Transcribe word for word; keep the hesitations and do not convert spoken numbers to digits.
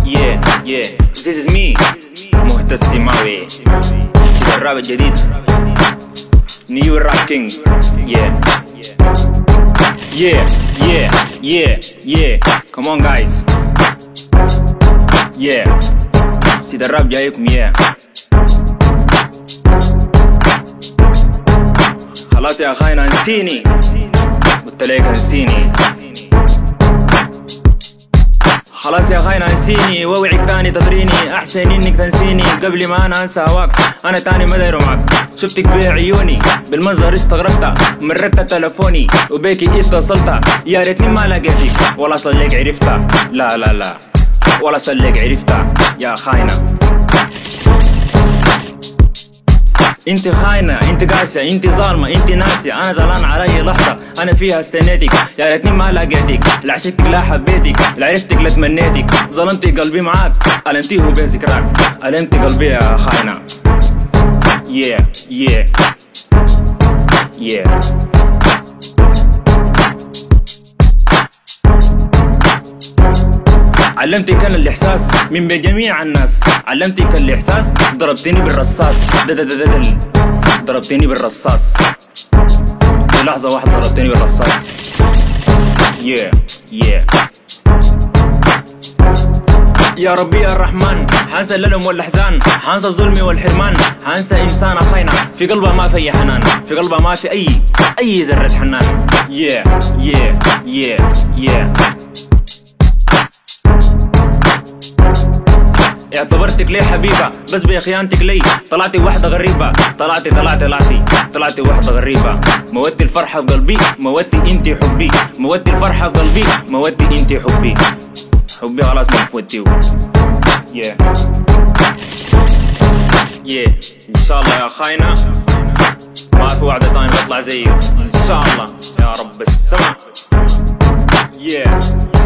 yeah yeah this is me مهتز سماوي سيد الراب الجديد نيو راب كينج yeah yeah yeah yeah yeah come on guys yeah سيد الراب جايكم yeah خلاص يا خاينة انسيني قلت ليك انسيني خلاص يا خاينة انسيني ووعك تاني تدريني احسن انك تنسيني قبل ما انا انسى هواك انا تاني ما داير معك شفتك بعيوني بالمنظر استغربت مرت تلفوني وبيكي اتصلت يا ريتني ما لقيتك ولا اصلا ليك عرفتها لا لا لا ولا اصلا ليك عرفتها يا خاينة انت خاينة انت قاسية انت ظالمة انت ناسية انا زعلان على اي لحظة انا فيها استنيتك يا ريتني ما لقيتك لا عشقتك لا حبيتك لا عرفتك لا تمنيتك ظلمتي قلبي معاك ألمتيه بذكراك ألمتي قلبي يا خاينة yeah yeah yeah علمتك انا الاحساس من بين جميع الناس علمتك الاحساس ضربتني بالرصاص دددددل ضربتني بالرصاص في لحظة واحدة ضربتني بالرصاص yeah yeah يا ربي يا الرحمن حنسى الألم والأحزان حنسى الظلم والحرمان حنسى إنسانة خاينة في قلبها ما في حنان في قلبها ما في أي أي ذرة حنان yeah yeah yeah yeah اعتبرتك لي حبيبة بس بخيانتك لي طلعتي واحدة غريبة طلعتي طلعتي طلعتي طلعتي واحدة غريبة موتي الفرحة في قلبي موتي انتي حبي موتي الفرحة في قلبي موتي انتي حبي حبي خلاص ما فوتيو yeah yeah ان شاء الله يا خاينة ما في وعدة تاني بطلع زيه ان شاء الله يا رب السما yeah